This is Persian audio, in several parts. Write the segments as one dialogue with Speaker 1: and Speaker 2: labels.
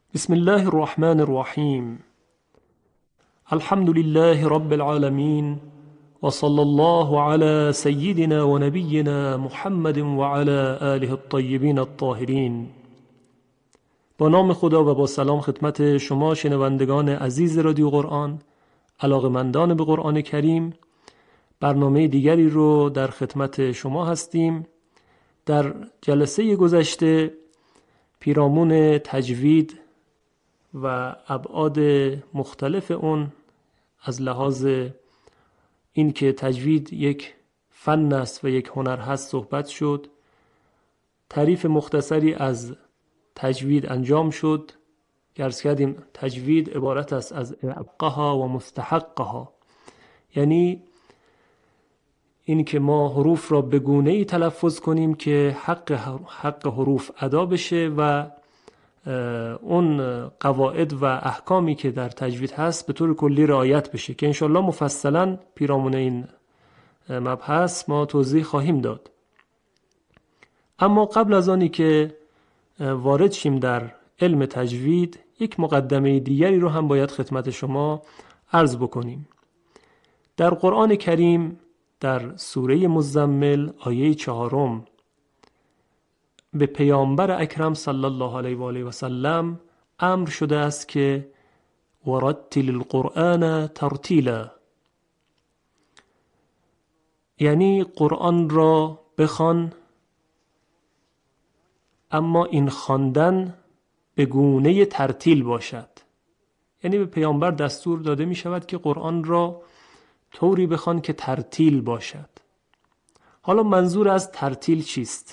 Speaker 1: بسم الله الرحمن الرحیم. الحمد لله رب العالمین و صلی الله علی سیدنا و نبینا محمد و علی آله الطیبین الطاهرین. با نام خدا و با سلام خدمت شما شنوندگان عزیز رادیو قرآن، علاقه‌مندان به قرآن کریم. برنامه دیگری رو در خدمت شما هستیم. در جلسه گذشته پیرامون تجوید و ابعاد مختلف اون از لحاظ این که تجوید یک فن است و یک هنر هست صحبت شد. تعریف مختصری از تجوید انجام شد. عرض کردیم تجوید عبارت است از اعقها و مستحقها، یعنی این که ما حروف را به گونه‌ای تلفظ کنیم که حق حروف ادا بشه و اون قواعد و احکامی که در تجوید هست به طور کلی رعایت بشه که انشالله مفصلا پیرامون این مبحث ما توضیح خواهیم داد. اما قبل از آنی که وارد شیم در علم تجوید، یک مقدمه دیگری رو هم باید خدمت شما عرض بکنیم. در قرآن کریم در سوره مزمل آیه 4 به پیامبر اکرم صلی الله علیه و آله و سلم امر شده است که ورتل القرآن ترتیلا، یعنی قرآن را بخوان، اما این خواندن به گونه ترتیل باشد. یعنی به پیامبر دستور داده می شود که قرآن را طوری بخوان که ترتیل باشد. حالا منظور از ترتیل چیست؟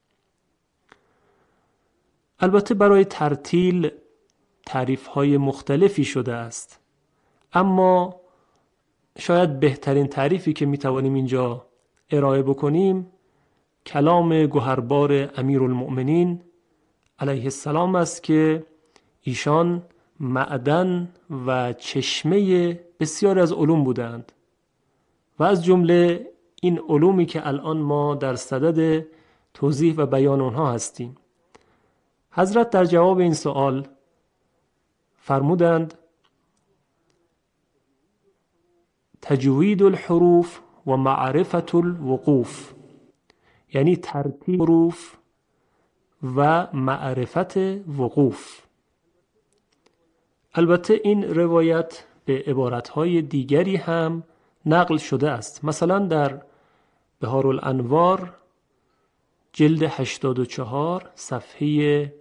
Speaker 1: البته برای ترتیل تعریف‌های مختلفی شده است، اما شاید بهترین تعریفی که می‌توانیم اینجا ارائه بکنیم کلام گوهربار امیرالمؤمنین علیه السلام است که ایشان معدن و چشمه بسیار از علوم بودند و از جمله این علومی که الان ما در صدد توضیح و بیان آنها هستیم. حضرت در جواب این سوال فرمودند تجوید الحروف و معرفت الوقوف، یعنی ترتیب حروف و معرفت وقوف. البته این روایت به عبارتهای دیگری هم نقل شده است. مثلا در بهارالانوار جلد 84 صفحه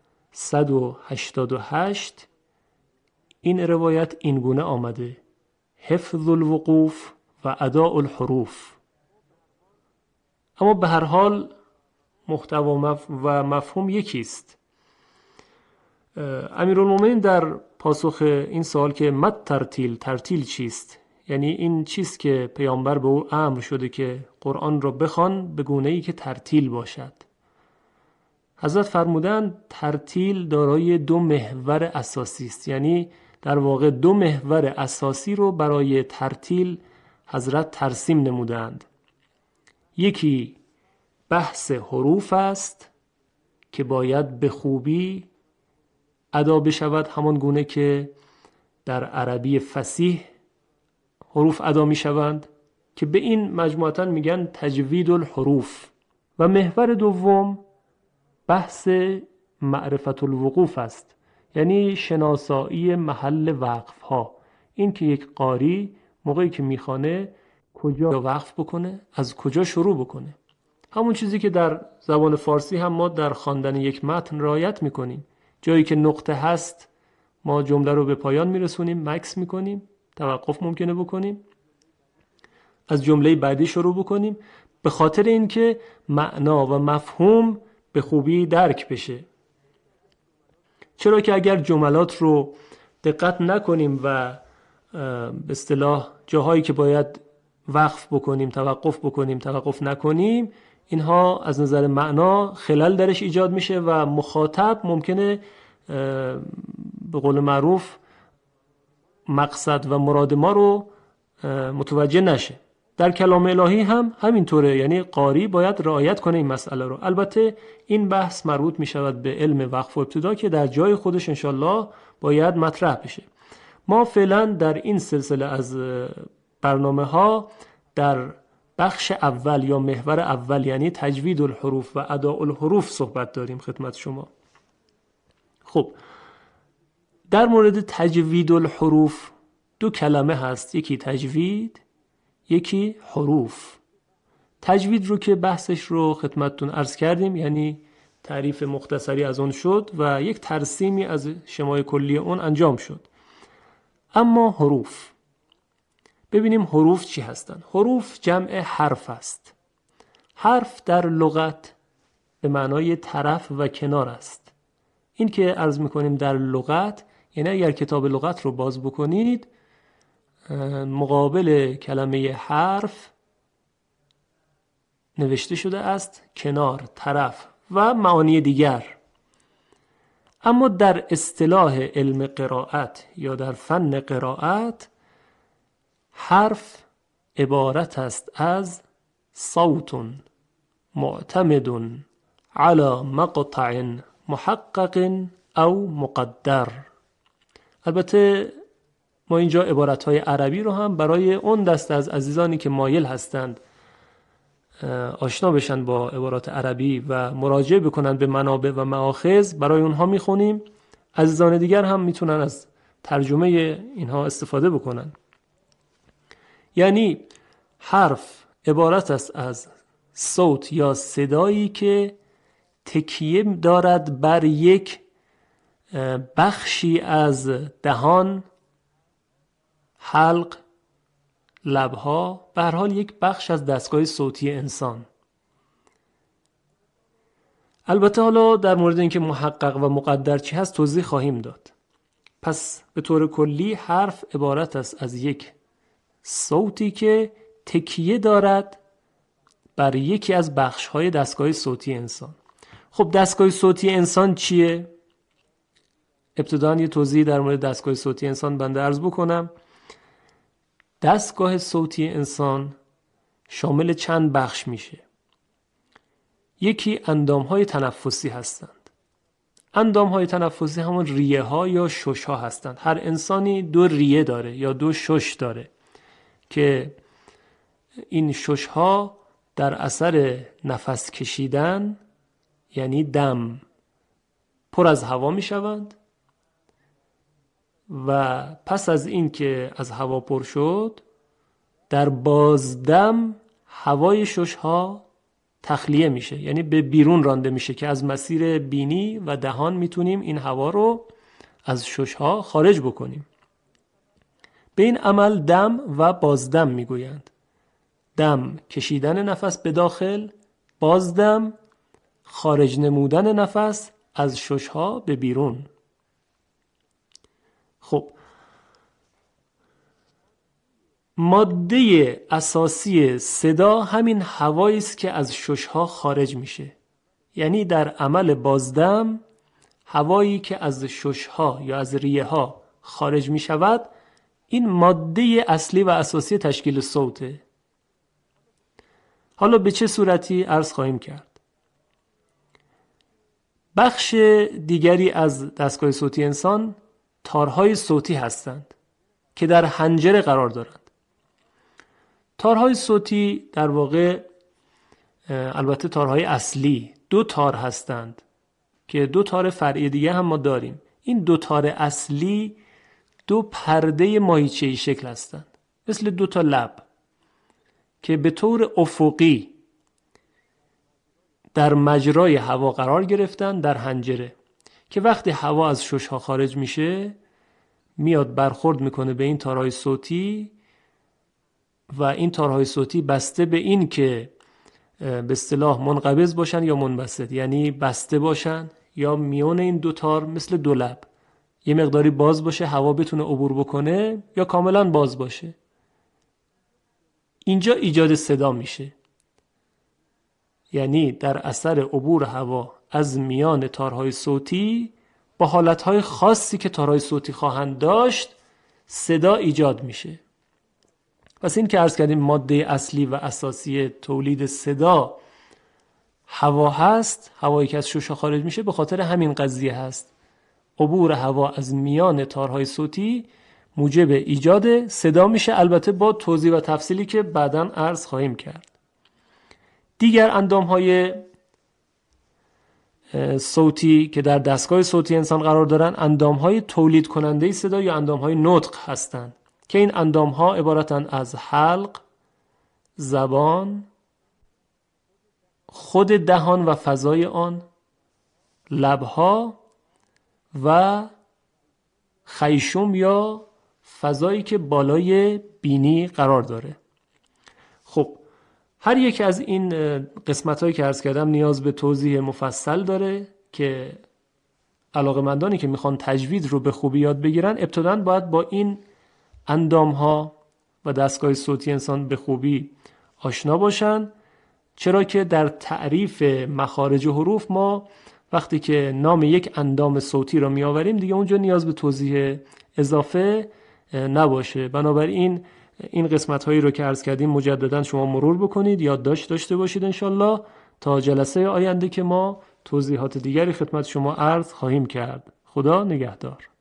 Speaker 1: 188 این روایت این گونه آمده: حفظ الوقوف و اداء الحروف. اما به هر حال محتوا و مفهوم یکیست. امیرالمومنین در پاسخ این سوال که مت ترتیل چیست، یعنی این چیست که پیامبر به او امر شده که قرآن را بخوان به گونه‌ای که ترتیل باشد، حضرت فرمودند ترتیل دارای دو محور اساسی است. یعنی در واقع دو محور اساسی رو برای ترتیل حضرت ترسیم نمودند. یکی بحث حروف است که باید به خوبی ادا بشود، همان گونه که در عربی فصیح حروف ادا می شوند که به این مجموعاً میگن تجوید الحروف. و محور دوم بحث معرفت الوقوف است، یعنی شناسایی محل وقف ها. این که یک قاری موقعی که میخوانه کجا وقف بکنه، از کجا شروع بکنه. همون چیزی که در زبان فارسی هم ما در خواندن یک متن رعایت میکنیم. جایی که نقطه هست ما جمله رو به پایان میرسونیم، مکث میکنیم، توقف ممکنه بکنیم، از جمله بعدی شروع بکنیم، به خاطر اینکه معنا و مفهوم به خوبی درک بشه. چرا که اگر جملات رو دقت نکنیم و به اصطلاح جاهایی که باید وقف بکنیم توقف نکنیم، اینها از نظر معنا خلل درش ایجاد میشه و مخاطب ممکنه به قول معروف مقصد و مراد ما رو متوجه نشه. در کلام الهی هم همینطوره، یعنی قاری باید رعایت کنه این مسئله رو. البته این بحث مربوط می شود به علم وقف و ابتدا که در جای خودش انشالله باید مطرح بشه. ما فعلا در این سلسله از برنامه ها در بخش اول یا محور اول، یعنی تجوید الحروف و اداء الحروف صحبت داریم خدمت شما. خب در مورد تجوید الحروف دو کلمه هست، یکی تجوید، یکی حروف. تجوید رو که بحثش رو خدمتتون عرض کردیم، یعنی تعریف مختصری از اون شد و یک ترسیمی از شمای کلی اون انجام شد. اما حروف، ببینیم حروف چی هستن. حروف جمع حرف است. حرف در لغت به معنای طرف و کنار است. این که عرض میکنیم در لغت، یعنی اگر کتاب لغت رو باز بکنید، مقابل کلمه حرف نوشته شده است کنار، طرف و معانی دیگر. اما در اصطلاح علم قرائت یا در فن قرائت، حرف عبارت است از صوت معتمد على مقطع محقق او مقدر. البته ما اینجا عبارتهای عربی رو هم برای اون دست از عزیزانی که مایل هستند آشنا بشن با عبارات عربی و مراجعه بکنن به منابع و مآخذ، برای اونها میخونیم. عزیزان دیگر هم میتونن از ترجمه اینها استفاده بکنن. یعنی حرف عبارت است از صوت یا صدایی که تکیه دارد بر یک بخشی از دهان، حلق، لبها، به هر حال یک بخش از دستگاه صوتی انسان. البته حالا در مورد اینکه محقق و مقدر چی هست توضیح خواهیم داد. پس به طور کلی حرف عبارت است از یک صوتی که تکیه دارد بر یکی از بخش‌های دستگاه صوتی انسان. خب دستگاه صوتی انسان چیه؟ ابتداً یه توضیح در مورد دستگاه صوتی انسان بنده عرض بکنم. دستگاه صوتی انسان شامل چند بخش میشه. یکی اندام‌های تنفسی هستند. اندام‌های تنفسی همون ریه ها یا شش ها هستند. هر انسانی دو ریه داره یا دو شش داره که این شش ها در اثر نفس کشیدن، یعنی دم، پر از هوا می شوند و پس از این که از هوا پر شد، در بازدم هوای شش ها تخلیه میشه، یعنی به بیرون رانده میشه که از مسیر بینی و دهان میتونیم این هوا رو از شش ها خارج بکنیم. به این عمل دم و بازدم میگویند. دم کشیدن نفس به داخل، بازدم خارج نمودن نفس از شش ها به بیرون. خب ماده اساسی صدا همین هوایی است که از شش ها خارج میشه. یعنی در عمل بازدم هوایی که از شش ها یا از ریه ها خارج می شود، این ماده اصلی و اساسی تشکیل صوته. حالا به چه صورتی عرض خواهیم کرد. بخش دیگری از دستگاه صوتی انسان تارهای صوتی هستند که در حنجره قرار دارند. تارهای صوتی در واقع البته تارهای اصلی دو تار هستند که دو تار فرعی دیگه هم ما داریم. این دو تار اصلی دو پرده ماهیچه‌ای شکل هستند، مثل دو تا لب که به طور افقی در مجرای هوا قرار گرفتن در حنجره، که وقتی هوا از شش ها خارج میشه میاد برخورد میکنه به این تارهای صوتی و این تارهای صوتی بسته به این که به اصطلاح منقبض باشن یا منبسط، یعنی بسته باشن یا میون این دو تار مثل دو لب یه مقداری باز باشه هوا بتونه عبور بکنه یا کاملا باز باشه. اینجا ایجاد صدا میشه، یعنی در اثر عبور هوا از میان تارهای صوتی با حالتهای خاصی که تارهای صوتی خواهند داشت صدا ایجاد میشه. پس این که عرض کردیم ماده اصلی و اساسی تولید صدا هوا هست، هوایی که از شوشا خارج میشه به خاطر همین قضیه هست. عبور هوا از میان تارهای صوتی موجب ایجاد صدا میشه، البته با توضیح و تفصیلی که بعداً عرض خواهیم کرد. دیگر اندامهای صوتی که در دستگاه صوتی انسان قرار دارن اندامهای تولید کننده صدا یا اندامهای نطق هستند که این اندامها عبارتند از حلق، زبان، خود دهان و فضای آن، لبها و خیشوم یا فضایی که بالای بینی قرار داره. خب هر یک از این قسمت‌هایی که عرض کردم نیاز به توضیح مفصل داره که علاقه‌مندانی که میخوان تجوید رو به خوبی یاد بگیرن ابتداً باید با این اندام‌ها و دستگاه صوتی انسان به خوبی آشنا باشن، چرا که در تعریف مخارج حروف ما وقتی که نام یک اندام صوتی رو میآوریم دیگه اونجا نیاز به توضیح اضافه نباشه. بنابراین این قسمت‌هایی رو که عرض کردیم مجددا شما مرور بکنید، یادداشت داشته باشید انشالله تا جلسه آینده که ما توضیحات دیگری خدمت شما عرض خواهیم کرد. خدا نگهدار.